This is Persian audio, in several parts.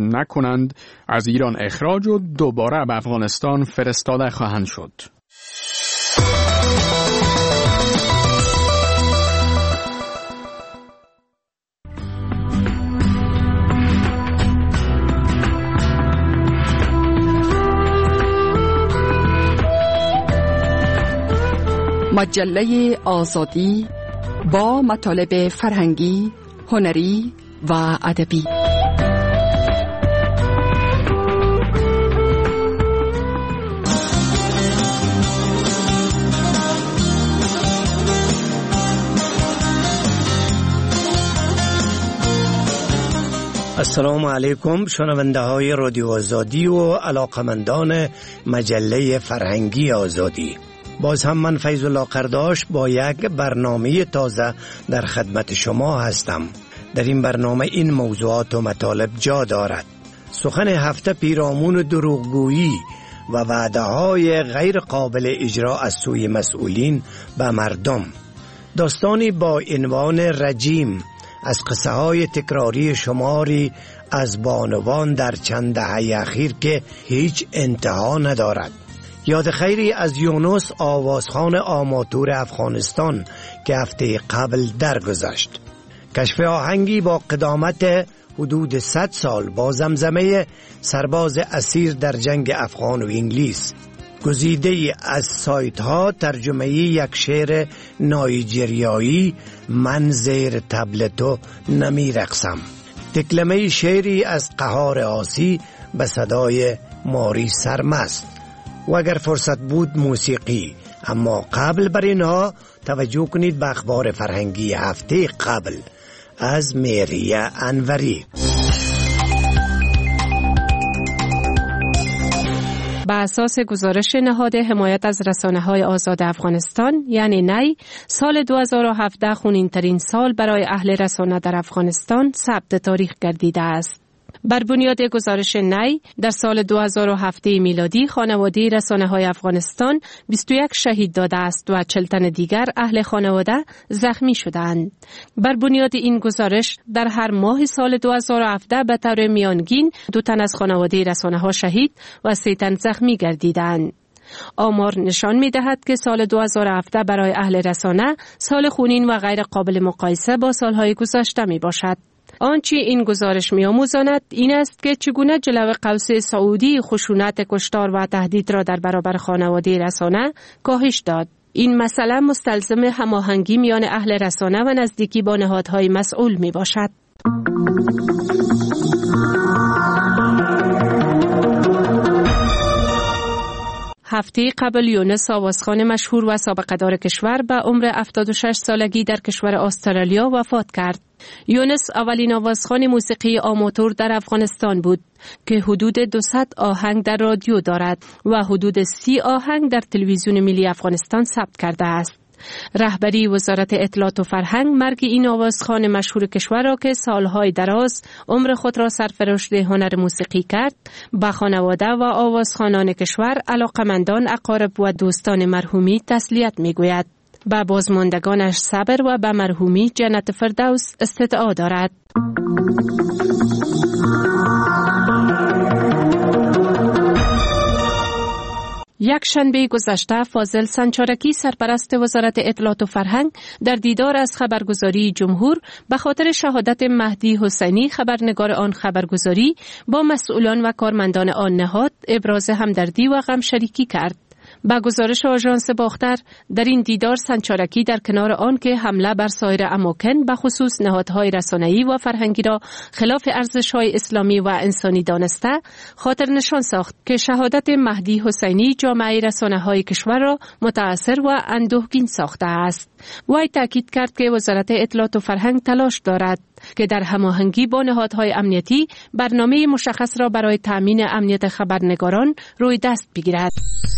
نکنند از ایران اخراج و دوباره به افغانستان فرستاده خواهند شد. مجله آزادی با مطالب فرهنگی، هنری و ادبی. السلام علیکم شنونده های رادیو آزادی و علاقمندان مجله فرهنگی آزادی. باز هم من فیض الله قرداش با یک برنامه تازه در خدمت شما هستم. در این برنامه این موضوعات و مطالب جا دارد: سخن هفته پیرامون دروغگویی و وعده‌های غیر قابل اجرا از سوی مسئولین به مردم، داستانی با عنوان رجیم از قصه های تکراری شماری از بانوان در چند دهه اخیر که هیچ انتها ندارد. یاد خیری از یونس آوازخوان آماتور افغانستان که هفته قبل درگذشت. کشف آهنگی با قدامت حدود 100 سال با زمزمه سرباز اسیر در جنگ افغان و انگلیس. گزیده از سایت ها ترجمه یک شعر نایجریایی، من زیر تبلتو نمی رقصم. تکلمه شعری از قهار آسی به صدای ماری سرمست. و اگر فرصت بود موسیقی. اما قبل بر اینها توجه کنید به اخبار فرهنگی هفته قبل از مهریه انوری. بر اساس گزارش نهاد حمایت از رسانه‌های آزاد افغانستان یعنی نی، سال 2017 خونین‌ترین سال برای اهل رسانه در افغانستان ثبت تاریخ گردیده است. بر بنیاد گزارش نی، در سال 2007 میلادی خانواده رسانه‌های افغانستان 21 شهید داده است و 40 تن دیگر اهل خانواده زخمی شدند. بر بنیاد این گزارش در هر ماه سال 2017 به طور میانگین 2 تن از خانواده رسانه‌ها شهید و 3 تن زخمی گردیدند. آمار نشان می‌دهد که سال 2017 برای اهل رسانه سال خونین و غیر قابل مقایسه با سالهای گذشته میباشد. آنچه این گزارش می‌آموزاند این است که چگونه جلو قوس سعودی خشونت کشتار و تهدید را در برابر خانواده رسانه کاهش داد. این مسئله مستلزم هماهنگی میان اهل رسانه و نزدیکی با نهادهای مسئول میباشد. هفته قبل یونس آوازخوان مشهور و سابقه‌دار کشور به عمر 76 سالگی در کشور استرالیا وفات کرد. یونس اولین آوازخوان موسیقی آماتور در افغانستان بود که حدود 200 آهنگ در رادیو دارد و حدود 30 آهنگ در تلویزیون ملی افغانستان ثبت کرده است. رهبری وزارت اطلاعات و فرهنگ مرگ این آوازخوان مشهور کشور را که سالهای دراز عمر خود را صرف رشد هنر موسیقی کرد، به خانواده و آوازخوانان کشور، علاقمندان، اقارب و دوستان مرحومی تسلیت می‌گوید. به بازماندگانش صبر و به مرحومی جنت فردوس استدعا دارد. یک شنبه گذشته فاضل سنچارکی سرپرست وزارت اطلاعات و فرهنگ در دیدار از خبرگزاری جمهور به خاطر شهادت مهدی حسینی خبرنگار آن خبرگزاری با مسئولان و کارمندان آن نهاد ابراز همدردی و غم شریکی کرد. با گزارش آژانس باختر در این دیدار سنچارکی در کنار آن که حمله بر سایر اماکن به خصوص نهادهای رسانه‌ای و فرهنگی را خلاف ارزش‌های اسلامی و انسانی دانسته، خاطر نشان ساخت که شهادت مهدی حسینی جامعه رسانه‌های کشور را متأثر و اندوهگین ساخته است. وی تاکید کرد که وزارت اطلاعات و فرهنگ تلاش دارد که در هماهنگی با نهادهای امنیتی برنامه مشخص را برای تأمین امنیت خبرنگاران روی دست بگیرد.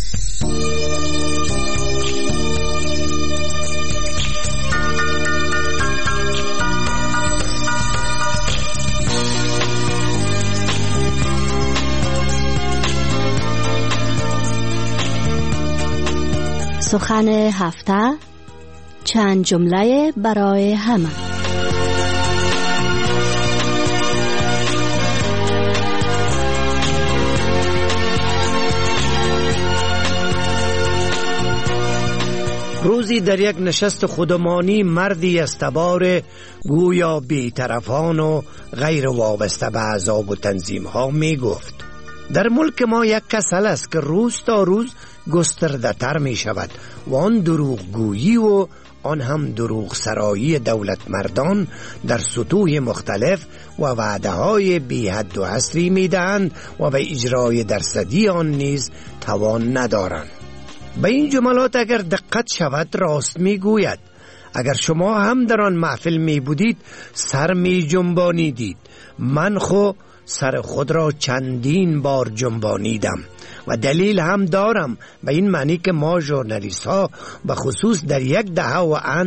سخن هفته، چند جمله برای همه. روزی در یک نشست خودمانی مردی از تبار گویا بی‌طرفان و غیر وابسته به احزاب و تنظیم ها می گفت: در ملک ما یک کسل است که روز تا روز گسترده تر می شود و آن دروغ گویی و آن هم دروغ سرایی دولت مردان در سطوح مختلف و وعده های بی حد و حصری می دهند و به اجرای درصدی آن نیز توان ندارند. به این جملات اگر دقت شود راست می گوید. اگر شما هم در آن محفل می بودید سر می جنبانیدید. من خو سر خود را چندین بار جنبانیدم و دلیل هم دارم، به این معنی که ما ژورنالیست ها به خصوص در یک دهه و ان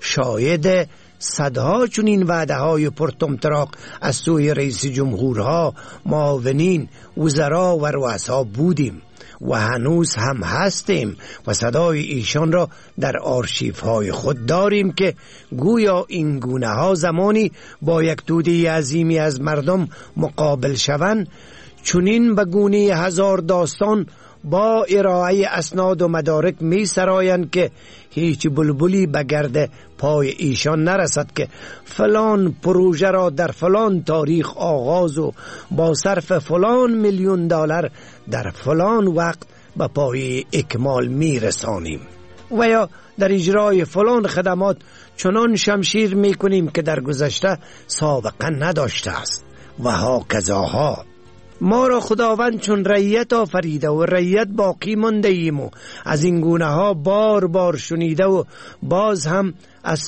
شاهد صدها چنین وعده های پرطمطراق از سوی رئیس جمهورها، معاونین، وزرا و رؤسا بودیم و هنوز هم هستیم و صدای ایشان را در آرشیف‌های خود داریم که گویا این گونه ها زمانی با یک توده عظیمی از مردم مقابل شوند چنین به گونه هزار داستان با ارائه اسناد و مدارک می سرایند که هیچ بلبلی به گرد پای ایشان نرسد که فلان پروژه را در فلان تاریخ آغاز و با صرف فلان میلیون دلار در فلان وقت به پای اکمال می رسانیم و یا در اجرای فلان خدمات چنان شمشیر می کنیم که در گذشته سابقه نداشته است و ها کذاها. ما را خداوند چون رعیت آفریده و رعیت باقی مانده ایم و از این گونه ها بار بار شنیده و باز هم از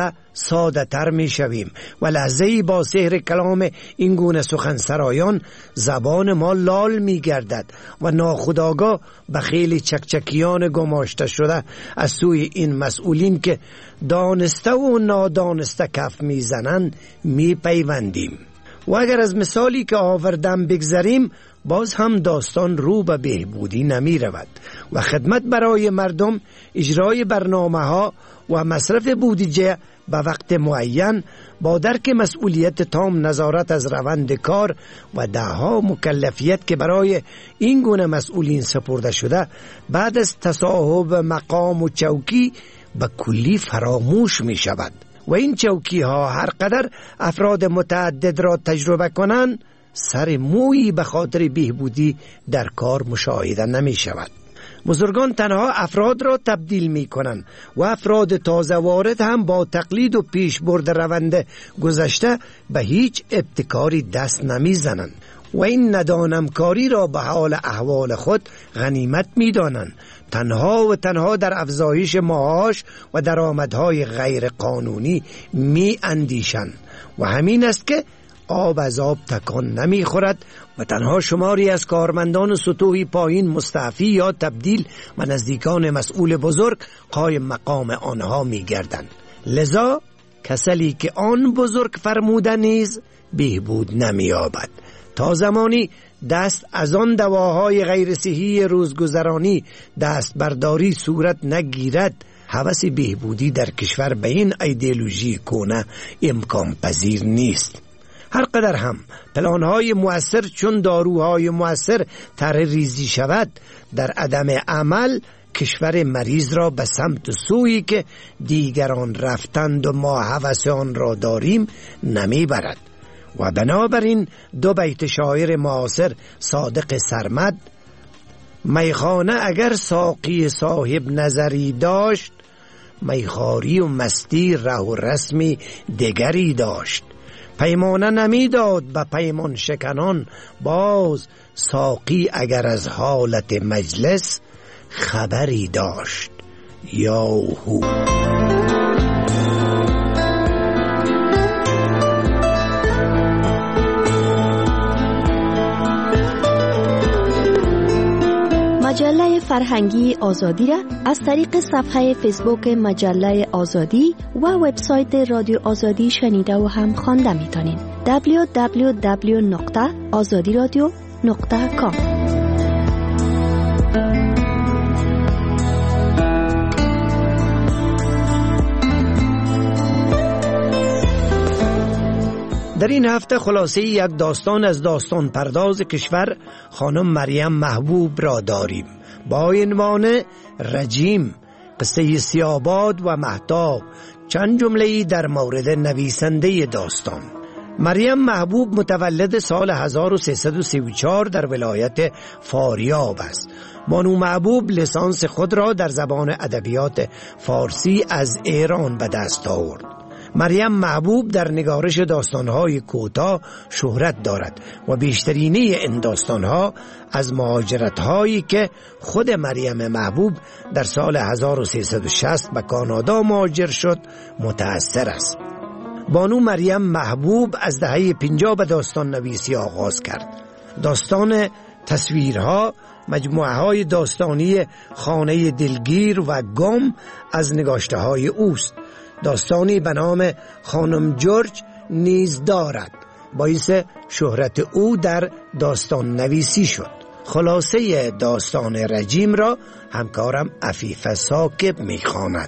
ساده تر می شویم و لحظه‌ای با سحر کلام این گونه سخن سرایان زبان ما لال می گردد و ناخودآگاه به خیلی چکچکیان گماشته شده از سوی این مسئولین که دانسته و نادانسته کف می زنند می پیوندیم. و اگر از مثالی که آوردم بگذریم باز هم داستان رو به بهبودی نمی رود و خدمت برای مردم، اجرای برنامه ها و مصرف بودجه به وقت معین با درک مسئولیت تام نظارت از روند کار و دهها مکلفیت که برای این گونه مسئولین سپرده شده بعد از تصاحب مقام و چوکی به کلی فراموش می شود و این چوکی ها هر قدر افراد متعدد را تجربه کنند سر مویی به خاطر بهبودی در کار مشاهده نمی شود. بزرگان تنها افراد را تبدیل می کنند و افراد تازه وارد هم با تقلید و پیش برد روند گذشته به هیچ ابتکاری دست نمی زنند و این ندانمکاری را به حال احوال خود غنیمت می دانند. تنها و تنها در افزایش معاش و درآمدهای غیر قانونی می اندیشند و همین است که آب از آب تکان نمی خورد و تنها شماری از کارمندان سطوحی پایین مستعفی یا تبدیل و نزدیکان مسئول بزرگ قایم مقام آنها می گردند. لذا کسلی که آن بزرگ فرموده نیز بهبود نمی یابد تا زمانی دست از آن دواهای غیر صحی روزگذرانی دست برداری صورت نگیرد. هوس بهبودی در کشور به این ایدئولوژی کهنه امکان پذیر نیست. هر قدر هم پلانهای مؤثر چون داروهای مؤثر طرح ریزی شود، در عدم عمل کشور مریض را به سمت سویی که دیگران رفتند و ما هوس آن را داریم نمی برد. و بنابراین دو بیت شاعر معاصر صادق سرمد: میخانه اگر ساقی صاحب نظری داشت، میخاری و مستی ره و رسمی دگری داشت. پیمانه نمیداد به پیمان شکنان باز، ساقی اگر از حالت مجلس خبری داشت. یاهو. مجله فرهنگی آزادی را از طریق صفحه فیسبوک مجله آزادی و وبسایت رادیو آزادی شنیده و هم خوانده میتونید. www.azadiradio.com. در این هفته خلاصه یک داستان از داستان پرداز کشور خانم مریم محبوب را داریم با عنوان رجیم. قصه سیاهباد و مهتاب چند جمله‌ای در مورد نویسنده داستان. مریم محبوب متولد سال 1334 در ولایت فاریاب است. بانو محبوب لیسانس خود را در زبان ادبیات فارسی از ایران به دست آورد. مریم محبوب در نگارش داستان‌های کوتاه شهرت دارد و بیشترینه این داستان‌ها از مهاجرت‌هایی که خود مریم محبوب در سال 1360 به کانادا مهاجر شد متأثر است. بانو مریم محبوب از دهه 50 به داستان نویسی آغاز کرد. داستان تصویرها، مجموعه‌های داستانی خانه دلگیر و گم از نگاشته‌های اوست. داستانی به نام خانم جورج نیز دارد. باعث شهرت او در داستان نویسی شد. خلاصه داستان رجیم را همکارم عفیفه ثاقب می‌خواند.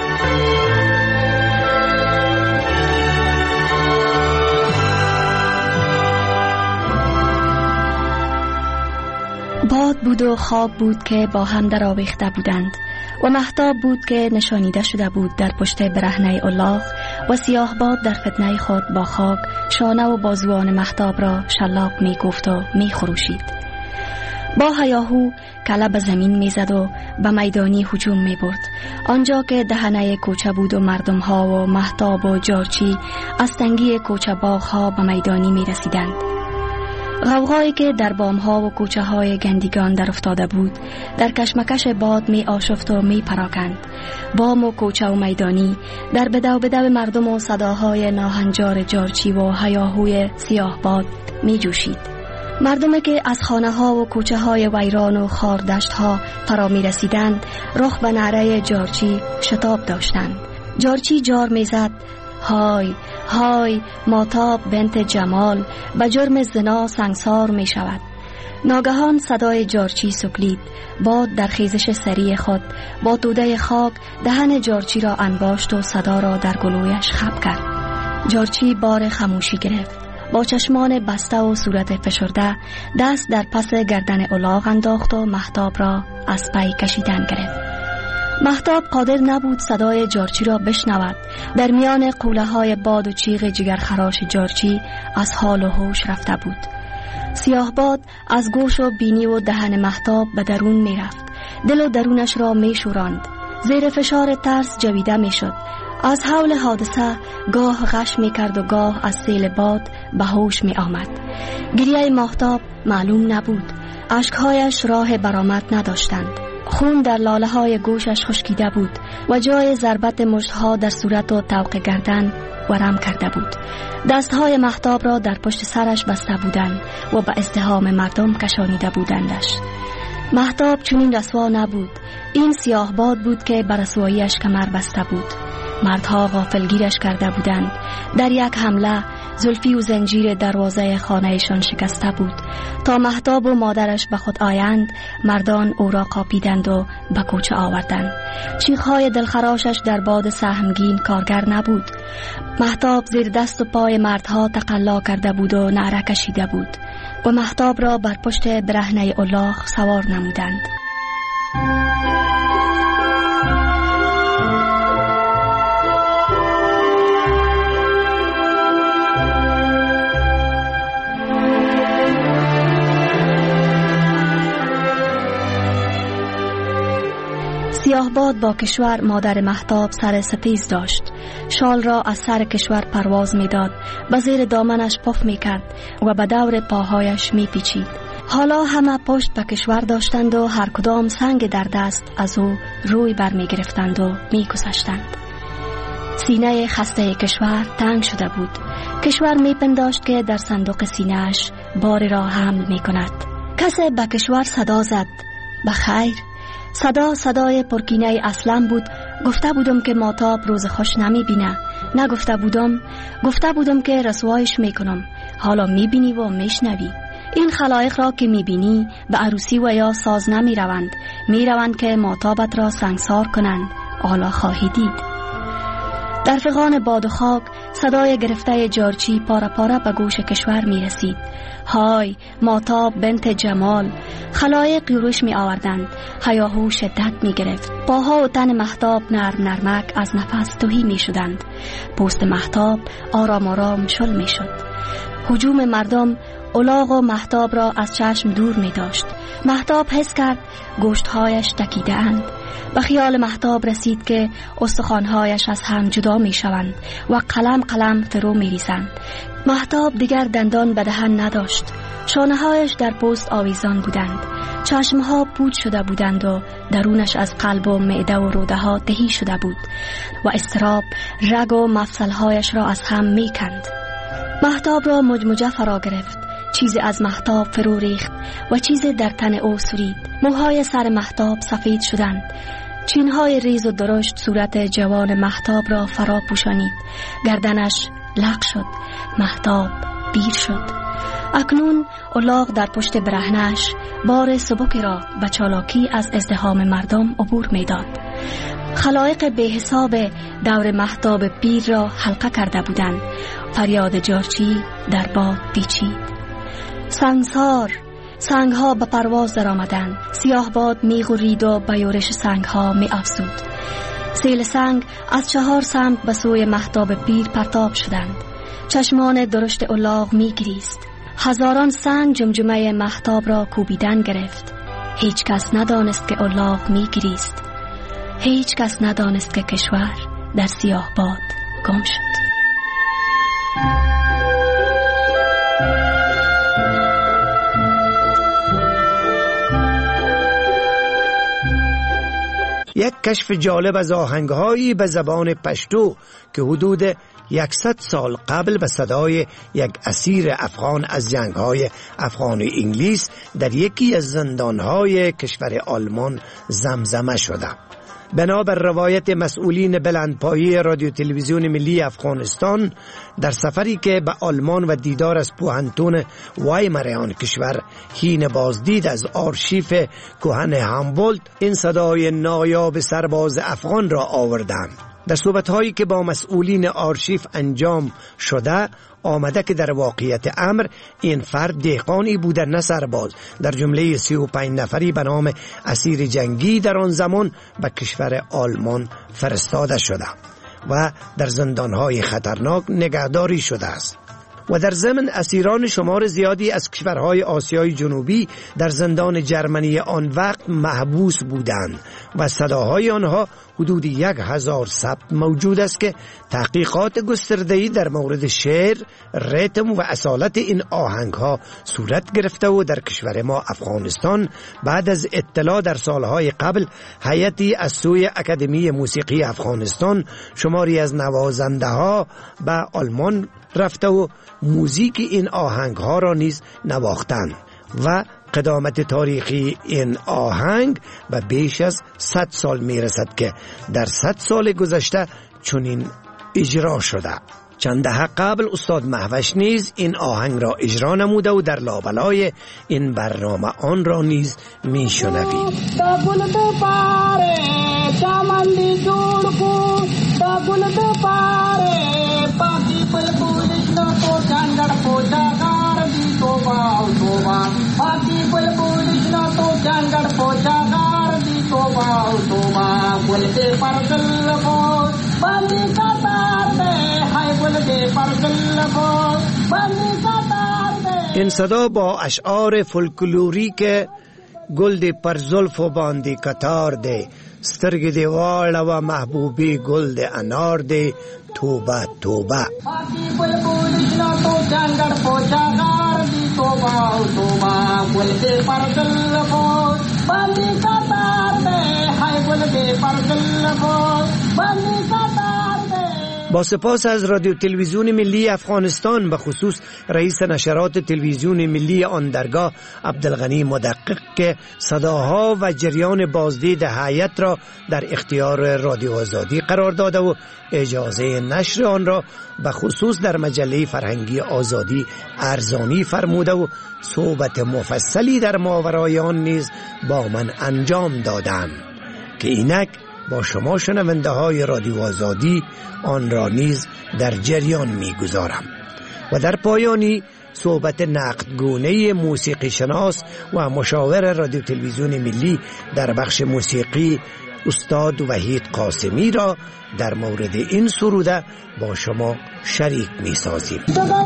باد بود و خواب بود که با هم در آویخته بودند و مهتاب بود که نشانیده شده بود در پشت برهنه الاغ و سیاهباد در فتنه خود با خاک شانه و بازوان مهتاب را شلاق می گفت و می خروشید. با هیاهو کله به زمین می زد و به میدانی هجوم می برد. آنجا که دهنه کوچه بود و مردم ها و مهتاب و جارچی از تنگی کوچه باغ ها به میدانی می رسیدند. غوغایی که در بام ها و کوچه های گندگان در افتاده بود در کشمکش باد می آشفت و می پراکند. بام و کوچه و میدانی در بدو بدو مردم و صداهای ناهنجار جارچی و هیاهوی سیاه باد می جوشید. مردمی که از خانه ها و کوچه های ویران و خاردشت ها فرا می رسیدند رخ به نعره جارچی شتاب داشتند. جارچی جار می زد: های های ماتاب بنت جمال به جرم زنا سنگسار می شود. ناگهان صدای جارچی سکلید. باد در خیزش سریع خود با توده خاک دهن جارچی را انباشت و صدا را در گلویش خب کرد. جارچی بار خاموشی گرفت. با چشمان بسته و صورت فشرده دست در پس گردن الاغ انداخت و مهتاب را از پی کشیدن گرفت. مهتاب قادر نبود صدای جارچی را بشنود. در میان قوله های باد و چیغ جگرخراش جارچی از حال و هوش رفته بود. سیاه باد از گوش و بینی و دهن مهتاب به درون می رفت. دل و درونش را می شوراند. زیر فشار ترس جویده می شد. از حول حادثه گاه غش می کرد و گاه از سیل باد به هوش می آمد. گریه مهتاب معلوم نبود. اشکهایش راه برآمد نداشتند. خون در لاله های گوشش خشکیده بود و جای ضربت مشتها در صورت و طوق گردن ورم کرده بود. دستهای مهتاب را در پشت سرش بسته بودند و به ازدحام مردم کشانیده بودندش. مهتاب چنین رسوا نبود. این سیاه باد بود که بر رسواییش کمر بسته بود. مردها غافلگیرش کرده بودند. در یک حمله زلفی و زنجیر دروازه خانهشان شکسته بود. تا مهتاب و مادرش به خود آیند مردان او را قاپیدند و به کوچه آوردند. چیخهای دلخراشش در باد سهمگین کارگر نبود. مهتاب زیر دست و پای مردها تقلا کرده بود و نعره کشیده بود و مهتاب را بر پشت برهنه الاغ سوار نمودند. سیاهباد با کشور مادر مهتاب سر ستیز داشت. شال را از سر کشور پرواز می داد. به زیر دامنش پف می کرد و به دور پاهایش می پیچید. حالا همه پشت به کشور داشتند و هر کدام سنگ در دست از او روی بر می گرفتند و می گذاشتند. سینه خسته کشور تنگ شده بود. کشور می پنداشت که در صندوق سینه‌اش باری را حمل می کند. کسی به کشور صدا زد: بخیر. صدای پرکینه اسلم بود. گفته بودم که ماتاب روز خوش نمی بینه. گفته بودم که رسوایش میکنم. حالا میبینی و میشنوی. این خلایق را که میبینی به عروسی و یا ساز نمی روند. میروند که ماتابت را سنگسار کنند. حالا خواهی دید. در فغان باد و خاک صدای گرفته جارچی پاره پاره به گوش کشور می رسید. های ماتاب بنت جمال. خلایق یورش می آوردند. هیاهو شدت می گرفت. پاها و تن مهتاب نرم نرمک از نفس تهی می شدند. پوست مهتاب آرام آرام شل می شد. هجوم مردم الاغ و مهتاب را از چشم دور می داشت. مهتاب حس کرد گوشتهایش تکیده اند. به خیال مهتاب رسید که استخوانهایش از هم جدا می شوند و قلم قلم فرو می ریزند. مهتاب دیگر دندان به دهن نداشت. شانه‌هایش در پوست آویزان بودند. چشمها پوچ شده بودند و درونش از قلب و معده و روده ها تهی شده بود و اضطراب رگ و مفصلهایش را از هم می کند. مهتاب را مجموجه فرا گرفت. چیزی از مهتاب فرو ریخت و چیزی در تن او سرید. موهای سر مهتاب سفید شدند. چینهای ریز و درشت صورت جوان مهتاب را فرا پوشانید. گردنش لق شد. مهتاب پیر شد. اکنون الاغ در پشت برهنش بار سبکی را به چالاکی از ازدحام مردم عبور می‌داد. خلایق به حساب دور مهتاب پیر را حلقه کرده بودند. فریاد جارچی در باد پیچید. سنگسار، سنگها به پرواز در آمدند. سیاه باد می غرید و به یورش سنگها می افزود. سیل سنگ از 4 سمت به سوی مهتاب پیر پرتاب شدند. چشمان درشت الاغ می گریست. هزاران سنگ جمجمه مهتاب را کوبیدن گرفت. هیچ کس ندانست که الاغ می گریست. هیچ کس ندانست که کشور در سیاه باد گم شد. یک کشف جالب از آهنگهایی به زبان پشتو که حدود 100 سال قبل به صدای یک اسیر افغان از جنگ‌های افغان و انگلیس در یکی از زندان‌های کشور آلمان زمزمه شده. بنابر روایت مسئولین بلندپایه رادیو تلویزیون ملی افغانستان، در سفری که به آلمان و دیدار از پوهنتون وایمر آن کشور حین بازدید از آرشیف کهن هامبولت، این صدای نایاب سرباز افغان را آوردند. در صحبت‌هایی که با مسئولین آرشیف انجام شده آمده که در واقعیت امر این فرد دهقانی بوده نه سرباز. در جمله 35 نفری به نام اسیر جنگی در آن زمان به کشور آلمان فرستاده شده و در زندانهای خطرناک نگهداری شده است. و در ضمن اسیران شمار زیادی از کشورهای آسیای جنوبی در زندان جرمنی آن وقت محبوس بودند و صداهای آنها حدود 1000 ثبت موجود است که تحقیقات گسترده‌ای در مورد شعر، ریتم و اصالت این آهنگها صورت گرفته و در کشور ما افغانستان بعد از اطلاع در سالهای قبل هیئتی از سوی اکادمی موسیقی افغانستان شماری از نوازنده ها به آلمان رفته و موزیک این آهنگ ها را نیز نواختند و قدامت تاریخی این آهنگ به بیش از 100 سال می رسد که در 100 سال گذشته چنین اجرا شده. چند دهه قبل استاد مهوش نیز این آهنگ را اجرا نموده و در لابلای این برنامه آن را نیز می شنوید. این صدا با اشعار فولکلوریک گل دی پر زلف و باندی کتار دی سترگ دی واړه و محبوبی گل دی انار دی توبه توبه. با سپاس از رادیو تلویزیون ملی افغانستان به خصوص رئیس نشرات تلویزیون ملی آن درگاه عبدالغنی مدقق که صداها و جریان بازدید هیئت را در اختیار رادیو آزادی قرار داده و اجازه نشر آن را به خصوص در مجله فرهنگی آزادی ارزانی فرموده و صحبت مفصلی در ماورای آن نیز با من انجام دادند که اینک با شما شنونده های رادیو آزادی آن را نیز در جریان می‌گذارم. و در پایانی صحبت نقدگونه موسیقی شناس و مشاور رادیو تلویزیون ملی در بخش موسیقی استاد وحید قاسمی را در مورد این سروده با شما شریک می سازیم.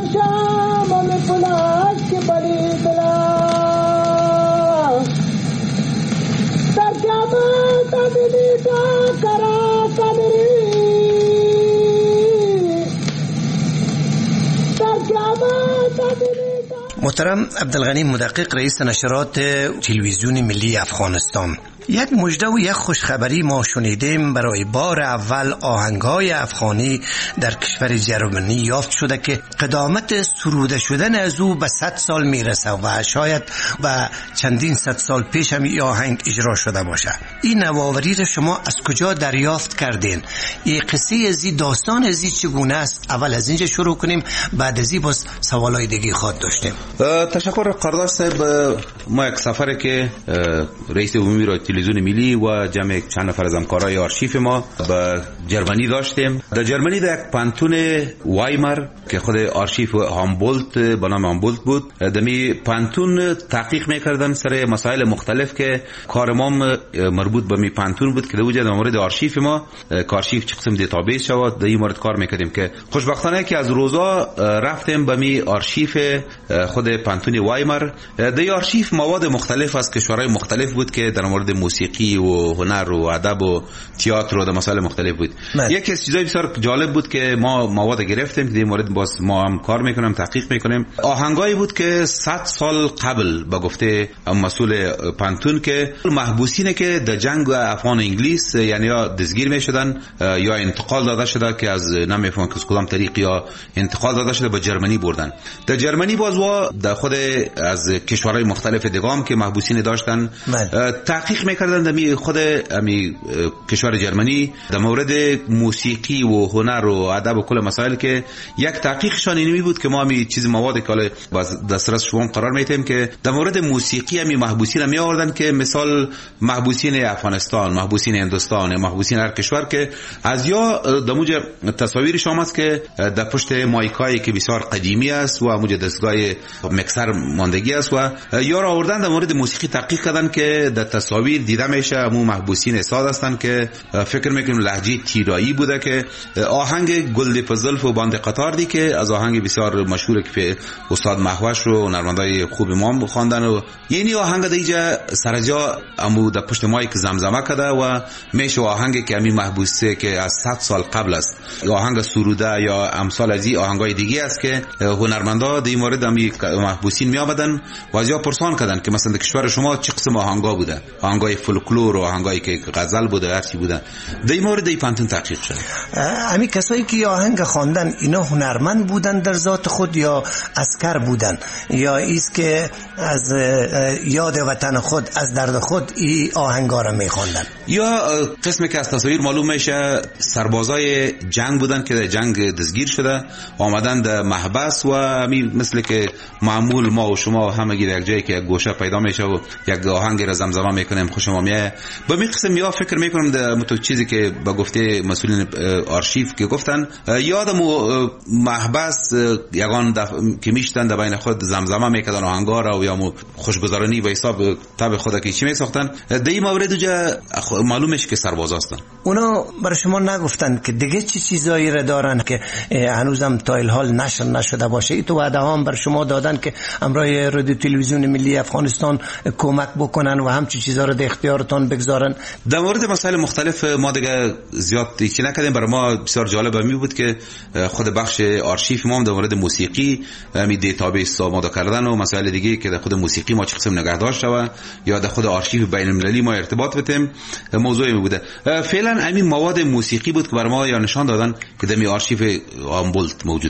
محترم عبدالغنی مدقق رئیس نشرات تلویزیون ملی افغانستان، یک مژده و یک خوشخبری ما شنیدیم. برای بار اول آهنگ‌های افغانی در کشور جرمنی یافت شده که قدامت سروده شدن از او به 100 سال میرسه و شاید و چندین 100 سال پیش هم این آهنگ اجرا شده باشه. این نوآوری را شما از کجا دریافت کردین؟ این قصه ازی داستان ازی چگونه است؟ اول از اینجا شروع کنیم، بعد ازی باز سوالای دیگه خواهد داشتیم. تشکر قرداش صاحب. ما یک سفره که رئیس عمومی را تلویزیون ملی و جمع چند نفر از همکارای آرشیف ما به جرمنی داشتیم. در جرمنی در یک پانتون وایمر که خود آرشیف هامبولت به نام هامبولت بود، دمی پانتون تحقیق میکردن سر مسائل مختلف که کار ما مربوط به می پانتون بود که در وجه در مورد آرشیف ما که آرشیف چه قسم دیتابیس شود در این مورد کار میکردیم که خوشبختانه که از روزا رفتیم به می آرشیف خود پانتون وایمر. در آرشیف مواد مختلف از کشورهای مختلف بود که در مورد موسیقی و هنر و ادب و تئاتر و مسائل مختلف بود. یکی از چیزای بسیار جالب بود که ما مواد گرفتیم که در مورد باز ما هم کار میکنیم، تحقیق میکنیم. آهنگایی بود که 100 سال قبل به گفته مسئول پانتون که محبوسینه که در جنگ افغان انگلیس یعنی یا دستگیر میشدن یا انتقال داده شده که از نمیفهمم که کدام طریق یا انتقال داده شده به جرمنی بردن. در جرمنی باز و در خود از کشورهای مختلف دیگه که محبوسین داشتن تحقیق میکردن در خود کشور جرمنی در مورد موسیقی و هنر و ادب و کل مسائل که یک تحقیقشان اینمی بود که ما می چیز مواد که دسترس شما قرار میتیم که در مورد موسیقی محبوسین می آوردن که مثال محبوسین افغانستان، محبوسین هندوستان، محبوسین هر کشور که از یا در موجه تصاویرش آمد که در پشت مایکایی که بسیار قدیمی است و موجه دستگاه مکسر ماندگی است و یا را آوردن در مورد موسیقی تحقیق کردن که در تصاویر دیده میشه همون محبوسین اساد هستن که فکر میکنم لهجه تیرایی بوده که آهنگ گل پزلف و باند قطار دی که از آهنگ بسیار مشهور که استاد محوش و نرمندای خوب ما خواندن و یعنی آهنگ دیجا سرجا امو در پشت مایک زمزمه کرده و میشه آهنگ که همین محبوسه که از 100 سال قبل است. آهنگ سروده یا امثال از این آهنگای دیگه است که هنرمندا در این مورد همین محبوسین می آمدن و از یا پرسان کردن که مثلا در کشور شما چه قسم آهنگا بوده، آهنگای فولکلور و آهنگایی که غزل بوده هر چی بوده. در این مورد این پانتون تحقیق شد. همین کسایی که آهنگ خواندن اینا هنرمند بودن در ذات خود یا عسکر بودن یا ایست که از یاد وطن خود از درد خود این آهنگا را میخواندن؟ یا قسمی که از تصاویر معلوم میشه سربازای جنگ بودن که در جنگ دستگیر شده آمدن در محبس و همین مثل که معمول ما و شما همگی در یک جایی که یک گوشه پیدا میشه و یک آهنگ را زمزمه میکنیم خوش ما میاد. به می قسم یا فکر میکنم در متو چیزی که با گفته مسئولین آرشیف که گفتن یادم محبس یگان که میشتن در بین خود زمزمه میکردن آهنگا را و یا خوشگذرانی به حساب تبع خود که چی میساختن. در این مورد جا معلومه که سرباز هستن. اونا برای شما نگفتن که دیگه چی چیزایی را دارن که هنوزم تا الحال نشر نشده باشه؟ ای تو وعده هم بر شما دادن که امرای رادیو تلویزیون ملی افغانستان کمک بکنن و همچین چیزا رو در اختیارتان بگذارن؟ در مورد مسائل مختلف ما دیگه زیاد چی نکردیم. برای ما بسیار جالب می بود که خود بخش آرشیف ما در مورد موسیقی می دیتابیس آماده کردن و مسائل دیگه که در خود موسیقی ما چه قسم نگهداشت و یا در خود آرشیف بین المللی ما ارتباط بتیم موضوعی می بوده. فعلا همین مواد موسیقی بود که برای ما یا نشان دادن که در می آرشیف هامبولت موجود است.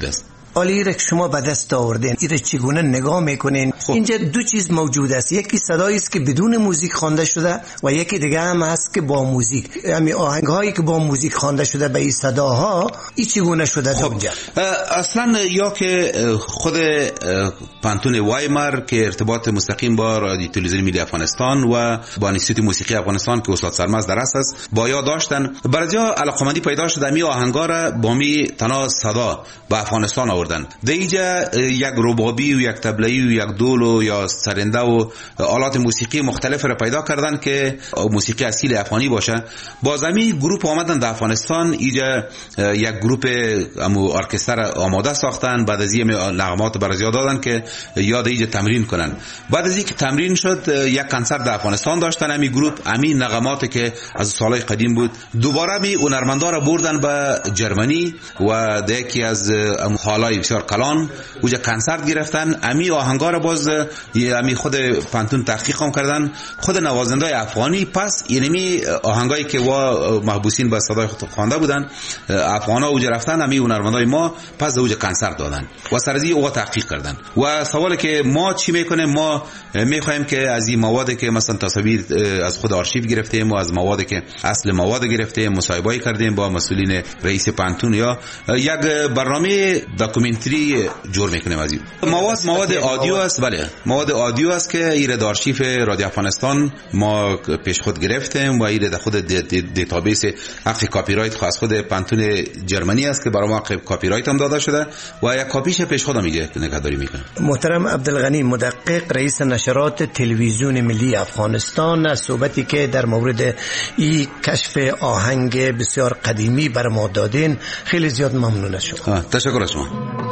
عالی را که شما به دست آوردین، این را چگونه نگاه میکنین؟ اینجا دو چیز موجود است، یکی صدایی است که بدون موزیک خوانده شده و یکی دیگه هم هست که با موزیک. همین آهنگ هایی که با موزیک خوانده شده به این صداها، این چگونه شده اونجا؟ اصلا یا که خود پانتون وایمار که ارتباط مستقیم با رادیو تلویزیون ملی افغانستان و با انستیتوت موسیقی افغانستان که استاد سرمز درس است با یاد داشتن، برجا علاقمندی پیدا شد می آهنگا را با می تنا صدا به افغانستان آوردن. دیجا یک ربابی و یک تبله‌ای و یک دول و یا سرنده و آلات موسیقی مختلف را پیدا کردن که موسیقی اصیل افغانی باشه. باز می گروپ آمدن در افغانستان، اینجا یک گروپ ارکستر آماده ساختن، بعد از این نغمات برجا دادن که یاد اینجا تمرین کنن. بعد از اینکه تمرین شد یک کنسرت در افغانستان داشتن. همین گروپ همین نغمات که از سالهای قدیم بود دوباره می هنرمندا را بردن به جرمنی و یکی از حالای بسیار کلان اونجا کنسرت گرفتن. همین آهنگا را باز همین خود پانتون تحقیق هم کردن، خود نوازنده افغانی. پس یعنی آهنگایی که وا محبوسین به صدای خود خوانده بودن افغانا اونجا رفتن، همین هنرمندای ما پس اونجا کنسرت دادن و سرزی او تحقیق کردن. و سوالی که ما چی میکنیم، ما میخوایم که از این موادی که مثلا تصاویر از خود آرشیو گرفتیم و از موادی که اصل مواد گرفتیم مصاحبه کردیم با مسئولین رئیس پانتون یا یک برنامه داکومنتری جور میکنیم. از این مواد آدیو است. بله، مواد آدیو است که ایره آرشیو رادیو افغانستان ما پیش خود گرفتیم و ایره در خود دیتابیس حق کپی رایت خاص خود پانتون جرمنی است که برای ما کپی رایت هم داده شده و یک کاپیش پیش خودم میگه نگهداری میکنه. محترم عبدالغنی مدقق، رئیس نشرات تلویزیون ملی افغانستان، صحبتی که در مورد این کشف آهنگ بسیار قدیمی بر ما دادین خیلی زیاد ممنون از شما. تشکر از شما.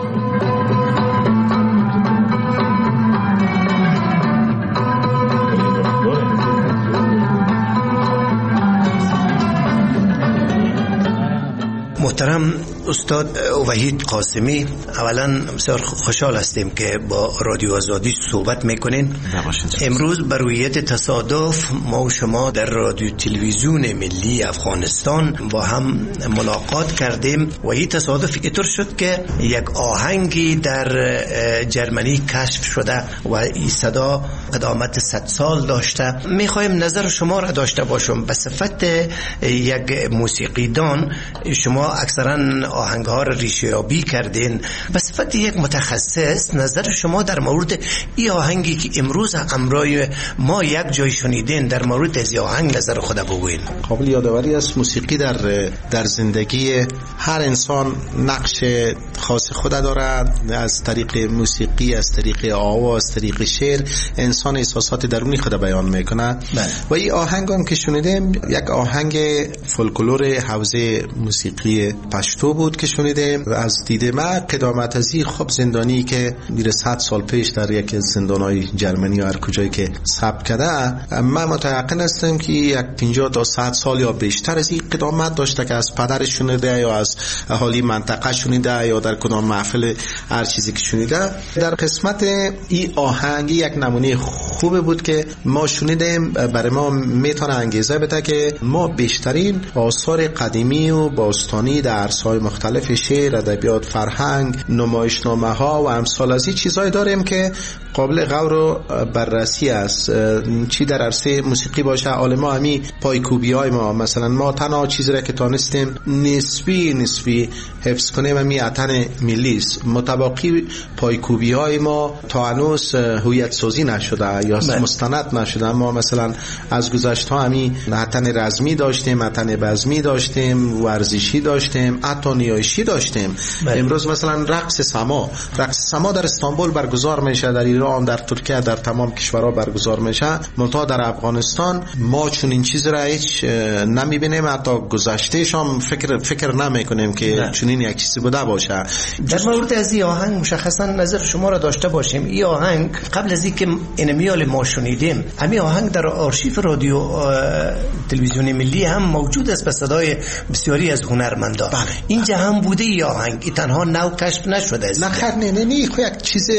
محترم استاد وحید قاسمی، اولا بسیار خوشحال هستیم که با رادیو آزادی صحبت میکنین. امروز بر رویت تصادف ما و شما در رادیو تلویزیون ملی افغانستان با هم ملاقات کردیم و این تصادف اینطور شد که یک آهنگی در جرمنی کشف شده و این صدا قدامت 100 سال داشته. میخوایم نظر شما را داشته باشم به صفت یک موسیقیدان. شما اکثرا آهنگ ها را ریشه‌یابی کردین، به صفت یک متخصص نظر شما در مورد این آهنگی که امروز امرای ما یک جای شنیدین در مورد از آهنگ نظر خود بگوین. قابل یادآوری است موسیقی در زندگی هر انسان نقش خاص خود دارد. از طریق موسیقی، از طریق آواز، از طریق شعر انسان احساسات درونی خود بیان میکنه. و این آهنگ هم که شنیدیم یک آهنگ فولکلور حوزه موسیقی پشتو بود که شنیدیم. از دید من قدامت ازی خب زندانی که میره 100 سال پیش در یک از زندانهای جرمنی هر کجایی که ثبت کرده، من متيقن هستم که یک 50 تا 100 سال یا بیشتر از این قدامت داشته که از پدرش شنیده یا از اهالی منطقه شنیده یا در کدام محفل هر چیزی که شنیده. در قسمت این آهنگ یک نمونه خوبه بود که ما شنیدیم، برای ما میتونه انگیزه بده که ما بیشترین آثار قدیمی و باستانی در عرصه‌های مختلف شعر، ادبیات، فرهنگ، نمایشنامه ها و امثال از این چیزای داریم که قابل غور و بررسی است. چی در عرصه موسیقی باشه، عالما همی پایکوبی های ما، مثلا ما تنها چیزی را که تانستیم نسبی حفظ کنیم همی اتن ملی است. متباقی پایکوبی های ما تا هنوز هویت سازی نشده یا مستند نشده. ما مثلا از گذشته همی اتن رزمی داشتیم، اتن بزمی داشتیم، ورزشی داشتیم، حتی نیایشی داشتیم. امروز مثلا رقص سما در استانبول برگزار میشه، در ایران، در ترکیه، در تمام کشورها برگزار میشه. منتها در افغانستان ما چون این چیز را هیچ نمیبینیم، حتی گذشتهش هم فکر نمیکنیم که چون این یک چیزی بوده باشه. در مورد از این آهنگ مشخصا نظر شما را داشته باشیم. این آهنگ قبل از اینکه انمیال ما شنیدیم، همین آهنگ در آرشیو رادیو تلویزیون ملی هم موجود است به صدای بسیاری از هنرمندان. این رایج هم بوده یا آهنگ این تنها نو کشف نشده است؟ نه خیر، نه خو یک چیز،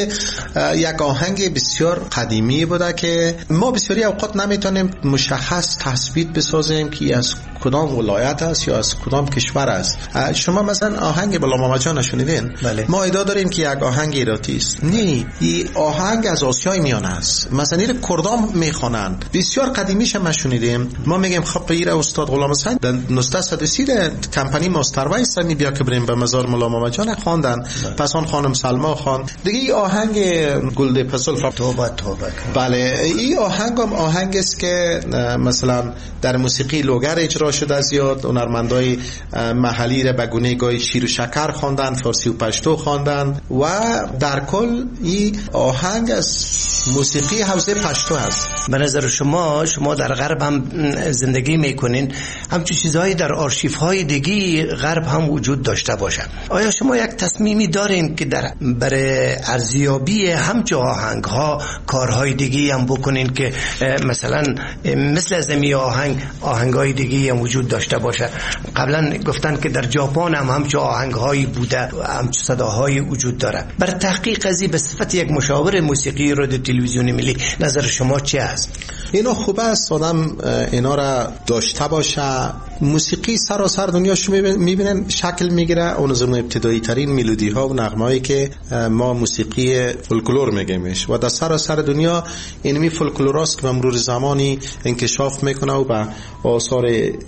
یک آهنگ بسیار قدیمی بوده که ما بسیاری اوقات نمیتونیم مشخص تثبیت بسازیم که از کدام ولایت است یا از کدام کشور است. شما مثلا آهنگ بلا ماما جان شنیدین؟ بله. ما ادعا داریم که یک آهنگ ایراتی است. نه، این آهنگ از آسیای میانه است. مثلا این کردام میخوانند، بسیار قدیمیش ما شنیدیم. ما میگیم خب غیر استاد غلام حسین در 1930 کمپانی ماستر وایس می بیا که بریم به مزار مولا ماما جان خواندن، پس آن خانم سلما خان دیگه. این آهنگ گلد پسل توبه بله، این آهنگ است که مثلا در موسیقی لوگر اجرا شده، زیاد هنرمندای محلی را به گونه گای شیر و شکر خواندن، فارسی و پشتو خواندن و در کل این آهنگ از موسیقی حوزه پشتو است. به نظر شما در غرب هم زندگی میکنین، همچون چیزهایی در آرشیف های دیگه غرب هم وجود داشته باشه. آیا شما یک تصمیمی دارین که برای ارزیابی همچون آهنگ ها کارهای دیگه هم بکنین که مثلا مثل از این آهنگ های دیگه هم وجود داشته باشه؟ قبلا گفتن که در ژاپن هم همچون آهنگ هایی بوده، همچون صداهایی وجود داره. برای تحقیق از این به صفت یک مشاور موسیقی رادیو تلویزیون ملی نظر شما چی است؟ اینا خوبه است آدم اینا را داشته باشه. موسیقی سراسر دنیا شما میبینن شکل میگیره اون از ابتدایی ترین ملودی ها و نغمه هایی که ما موسیقی فولکلور میگیمش و در سراسر دنیا اینمی فولکلوراست که به مرور زمانی انکشاف میکنه و به آثار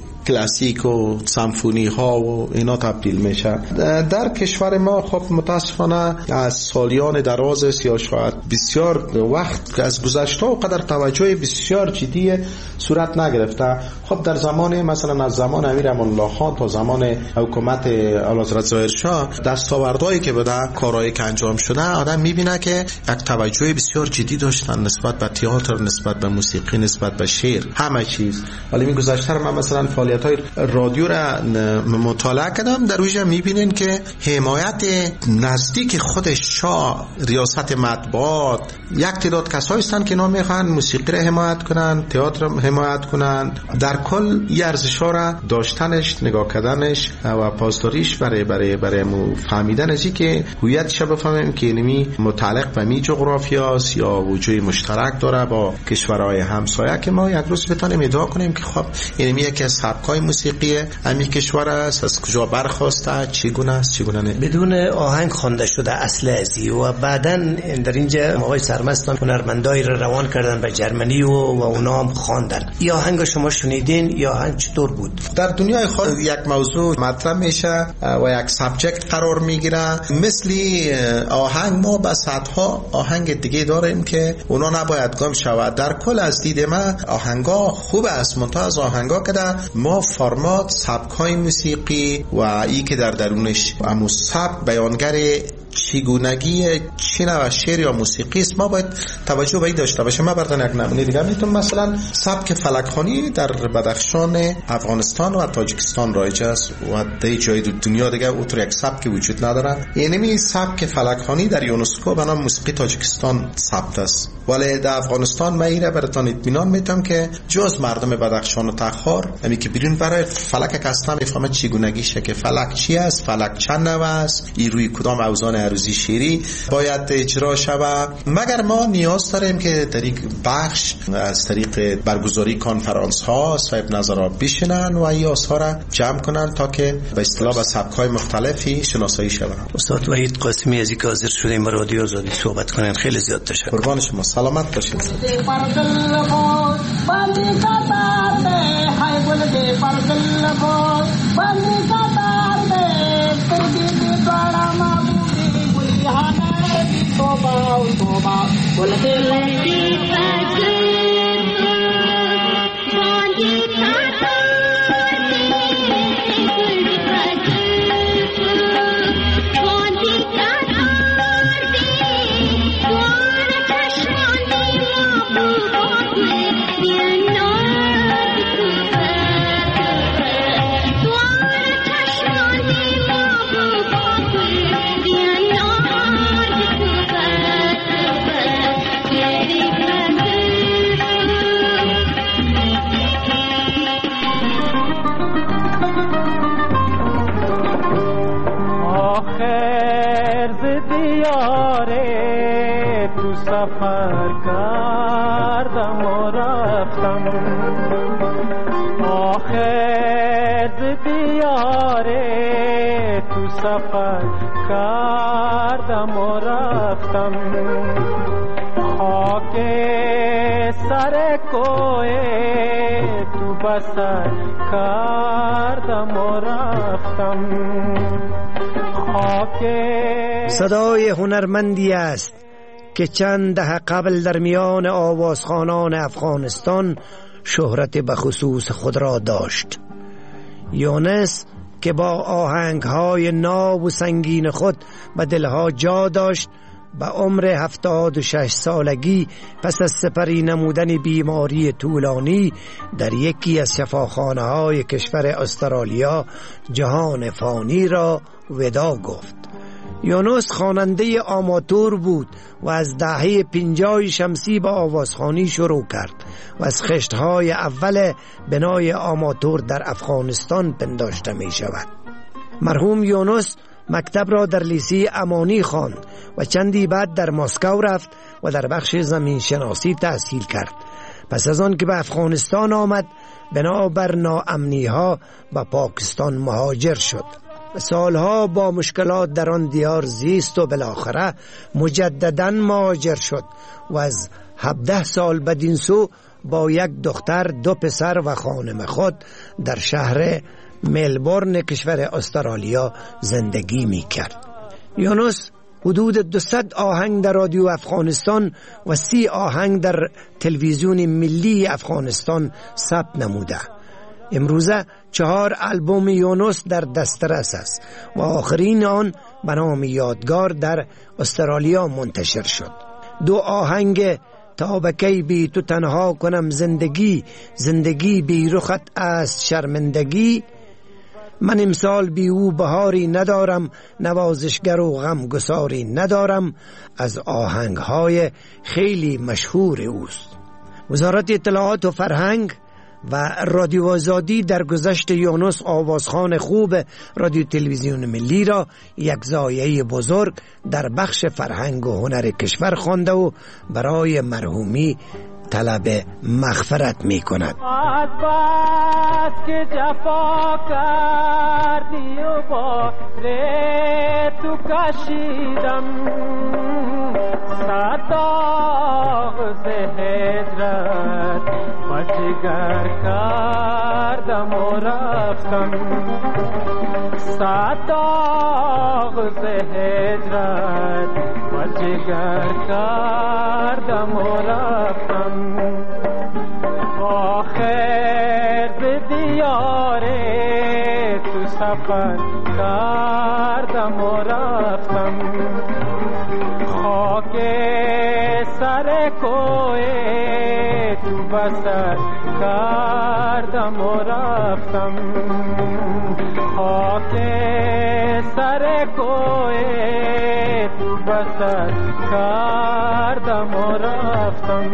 کلاسیک و سمفونی ها و اینا تبدیل میشه. در کشور ما خب متاسفانه از سالیان دراز است یا شاید بسیار وقت از گذشته و قدر توجه بسیار جدی صورت نگرفته. خب در زمان مثلا از زمان امیر امان الله خان تا زمان حکومت اعلیحضرت ظاهر شاه دستاوردهایی که بوده، کارهایی که انجام شده، آدم میبینه که یک توجه بسیار جدی داشتن نسبت به تئاتر، نسبت به موسیقی، نسبت به شعر، همه چیز. ولی این گذشته من مثلا فعالیت‌های رادیو را مطالعه کردم، در اوجا میبینین که حمایت نزدیک خودش شاه، ریاست مطبوعات، یک تعداد کسایی هستند که اینا میخوان موسیقی را حمایت کنن، تئاتر را حمایت کنن. در کل این ارزش‌ها را داشتنش، نگاه کردنش و پاسداریش برای فهمیدن از اینکه هویتش بفهمیم که اینمی متعلق به می جغرافیاست یا وجود مشترک داره با کشورهای همسایه، که ما یک روز بتونیم ادعا کنیم که خب اینمی یکی از سبک‌های موسیقی همین کشور است، از کجا برخواسته، چگونه است، چگونه نه. بدون آهنگ خوانده شده اصل ازی و بعداً در اینجا آقای سرمستان هنرمندایی را روان کردن به جرمنی و اونا هم خواندن. این آهنگ شما شنیدین؟ یا آهنگ چطور بود؟ در دنیای خود یک موضوع مطرح میشه و یک سابجکت قرار میگیره. مثلی آهنگ ما به صدها آهنگ دیگه داریم که اونا نباید گم شود. در کل از دید من آهنگا خوب است، منتها از آهنگا که ما فرمات سبک‌های موسیقی و ای که در درونش همون سبک بیانگر چگونگی چین و شعر یا موسیقی است، ما باید توجه به این داشته باشیم. ما براتون یک نمونه دیگه میتونم مثلا سبک فلک‌خوانی در بدخشان، افغانستان و تاجیکستان رایج است و در جای دنیا دیگه اونطور یک سبک وجود نداره. یعنی سبک فلک‌خوانی در یونسکو به نام موسیقی تاجیکستان ثبت است، ولی در افغانستان من اینو براتون اطمینان میدم که جز مردم بدخشان و تخار همین که بیرون برای فلک کاستان میفهمه چگونگیشه، که فلک چی است، فلک چند نوع است، این روی کدام اوزان عروضی شعری باید اجرا شود. مگر ما نیاز داریم که در یک بخش از طریق برگزاری کنفرانس ها صاحب نظرها بشینن و این آثار را جمع کنن تا که به اصطلاح با سبک‌های مختلفی شناسایی شود. استاد وحید قاسمی از اینکه حاضر شدیم رادیو آزادی صحبت کنن خیلی زیاد تشکر. قربان شما، سلامت باشید. رفتم آخر به دیار تو سفر کردم و رفتم خاک سر کوه تو بسر کردم و رفتم خاک. صدای هنرمندی است که چند دهه قبل در میان آوازخوانان افغانستان شهرت بخصوص خود را داشت. یونس که با آهنگهای ناب و سنگین خود به دلها جا داشت، به عمر 76 سالگی پس از سپری نمودن بیماری طولانی در یکی از شفاخانه های کشور استرالیا جهان فانی را ودا گفت. یونس خواننده آماتور بود و از دهه 50 شمسی به آوازخوانی شروع کرد و از خشت‌های اول بنای آماتور در افغانستان پنداشته می شود. مرحوم یونس مکتب را در لیسه امانی خواند و چندی بعد در مسکو رفت و در بخش زمین شناسی تحصیل کرد. پس از آن که به افغانستان آمد، بنابر ناامنی ها به پاکستان مهاجر شد. سالها با مشکلات در آن دیار زیست و بالاخره مجددا مهاجر شد و از 17 سال بدین سو با یک دختر، 2 پسر و خانم خود در شهر ملبورن کشور استرالیا زندگی می کرد. یونس حدود 200 آهنگ در رادیو افغانستان و 30 آهنگ در تلویزیون ملی افغانستان ثبت نموده. امروزه 4 آلبوم یونس در دسترس است و آخرین آن به نام یادگار در استرالیا منتشر شد. 2 آهنگ تا بکی بی تو تنها کنم زندگی، زندگی بی رخت است شرمندگی، من امسال بی او بهاری ندارم، نوازشگر و غمگساری ندارم، از آهنگهای خیلی مشهور اوست. وزارت اطلاعات و فرهنگ و رادیو آزادی در گذشت یونس آوازخوان خوب رادیو تلویزیون ملی را یک زایعه بزرگ در بخش فرهنگ و هنر کشور خوانده و برای مرحومی طلب مغفرت می کند. از بس که جفا کردی و با تو کشیدم، صداغ ز هجرت و جگر کردم و رفتم، صداغ ز هجرت و جگر کردم و رفتم آخر به دیار تو سفر کردم و رفتم خاک سر کوه تو بسر کردم و رفتم خاک سر کوه تو بسر کردم و رفتم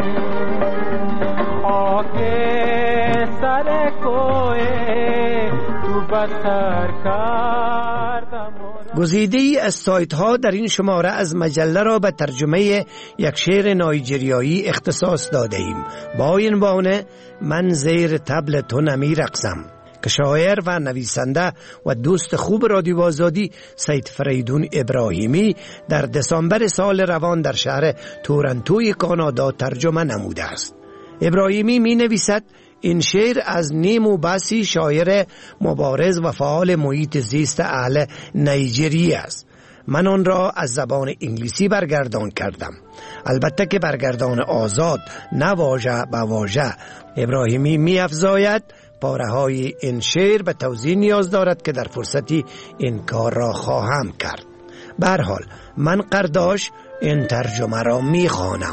خاک سر کوه تو بسر کردم. گزیده‌ای از سایت‌ها در این شماره از مجله را به ترجمه یک شعر نایجریایی اختصاص داده ایم با این بهانه من زیر طبل تو نمی رقصم که شاعر و نویسنده و دوست خوب رادیو آزادی سید فریدون ابراهیمی در دسامبر سال روان در شهر تورنتوی کانادا ترجمه نموده است. ابراهیمی می نویسد این شعر از نیمو باسی شاعر مبارز و فعال محیط زیست اهل نیجریه است. من آن را از زبان انگلیسی برگردان کردم، البته که برگردان آزاد، نه واژه به واژه. ابراهیمی می افزاید پاره های این شعر به توضیح نیاز دارد که در فرصتی این کار را خواهم کرد. به هر حال من قرداش این ترجمه را می خوانم.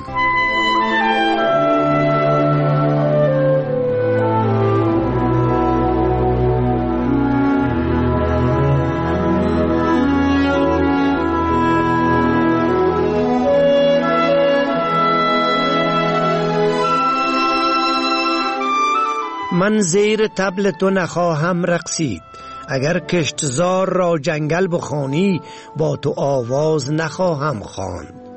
من زیر طبل تو نخواهم رقصید، اگر کشتزار را جنگل بخوانی با تو آواز نخواهم خواند.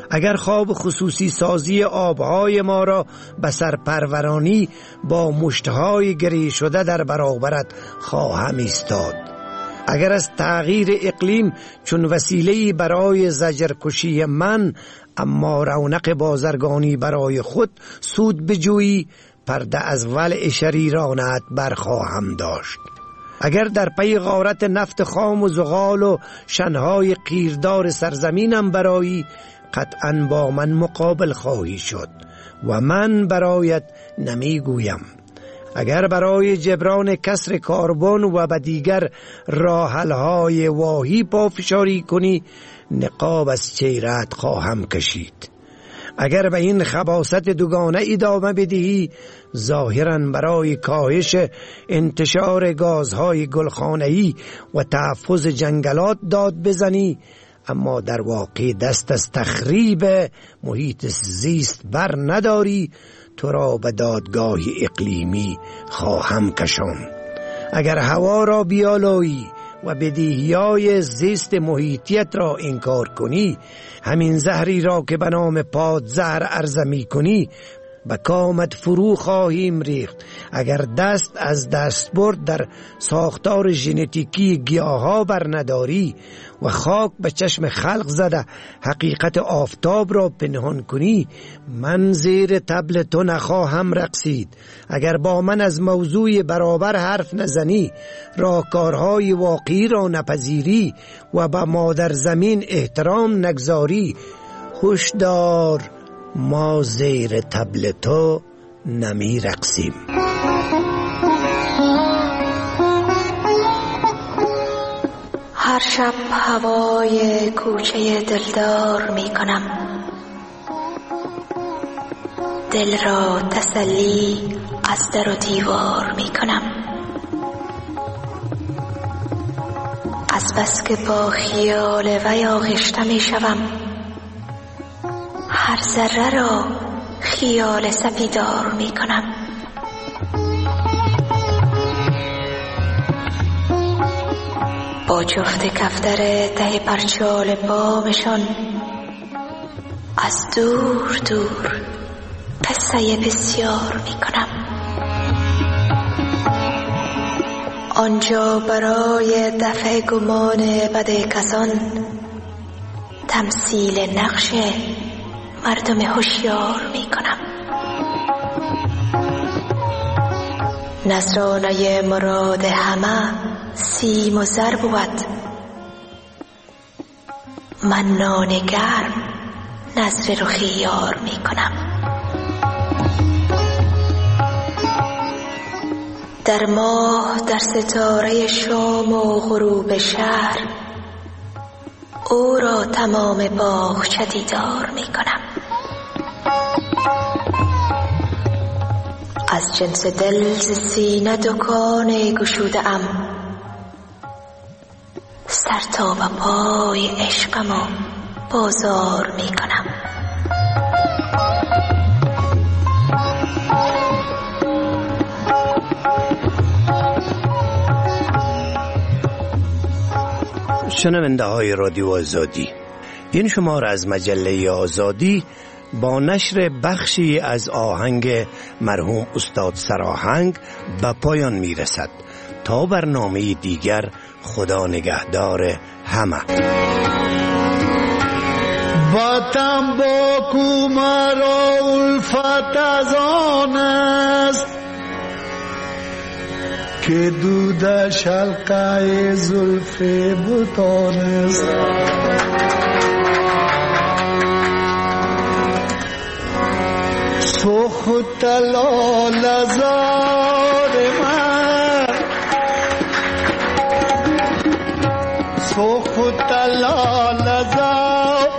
اگر خواب خصوصی سازی آبهای ما را به سرپرورانی با مشتهای گری شده در برابرت خواهم ایستاد. اگر از تغییر اقلیم چون وسیله‌ای برای زجرکشی من اما رونق بازرگانی برای خود سود بجویی، پرده از ولع شریرانت برخواهم داشت. اگر در پی غارت نفت خام و زغال و شنهای قیردار سرزمینم برایی، قطعاً با من مقابل خواهی شد و من برایت نمیگویم. اگر برای جبران کسر کربن و به دیگر راحلهای واهی پافشاری کنی، نقاب از چهره‌ات خواهم کشید. اگر به این خباثت دوگانه ادامه بدهی، ظاهراً برای کاهش انتشار گازهای گلخانه‌ای و تحفظ جنگلات داد بزنی، اما در واقع دست از تخریب محیط زیست بر نداری، تو را به دادگاه اقلیمی خواهم کشاند. اگر هوا را بیالایی و بدیهی‌های زیست محیطیت را انکار کنی، همین زهری را که به نام پادزهر عرضه می کنی به کامت فرو خواهیم ریخت. اگر دست از دستبرد در ساختار ژنتیکی گیاها بر نداری و خاک به چشم خلق زده حقیقت آفتاب را پنهان کنی، من زیر طبل تو نخواهم رقصید. اگر با من از موضوع برابر حرف نزنی، راهکارهای واقعی را نپذیری و به مادر زمین احترام نگذاری، هوشدار، ما زیر طبل تو نمی رقصیم. هر شب هوای کوچه دلدار می کنم، دل را تسلی از در و دیوار می کنم. از بس که با خیال وی آغشته می شوم، هر ذره را خیال سپیدار می کنم. با جفت کفتر ته پرچال بامشان از دور دور قصه بسیار می کنم. آنجا برای دفع گمان بد کسان تمثیل نقش مردم هوشیار می کنم. نذرانه مراد همه سیم و زر بود، من نان گرم نذر رخی یار می کنم. در ماه، در ستاره شام و غروب شهر، او را تمام باغچه دیدار می کنم. از جنس دل ز سینه دکان گشوده ام، سر تا به پای عشقمو بازار می کنم. شنونده های رادیو آزادی، این شماره از مجله آزادی با نشر بخشی از آهنگ مرحوم استاد سراهنگ به پایان می رسد. تا برنامه دیگر، خدا نگهدار همه. وطن با کو مرا الفت از آن است که دودش حلقه زلف بتان است. سخت لال زار من، سخت لال زار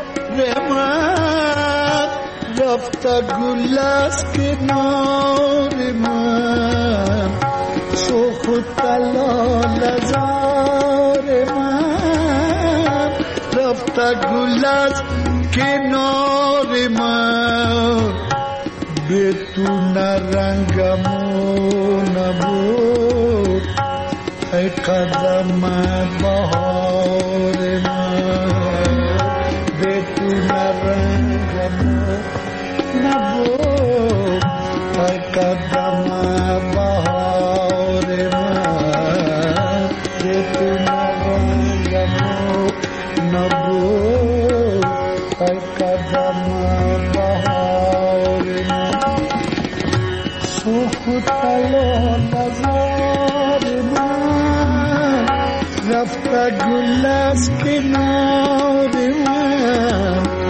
من، رفت گل از کنار من. سخت لال زار من، رفت گل از کنار من. به تو نرنگمو نبود ای قدم بهار من. به تو نرنگ نبود ای قدم بهار من که تو نبود ای قدم بهار من سخت نظر من رفت گل از کنار من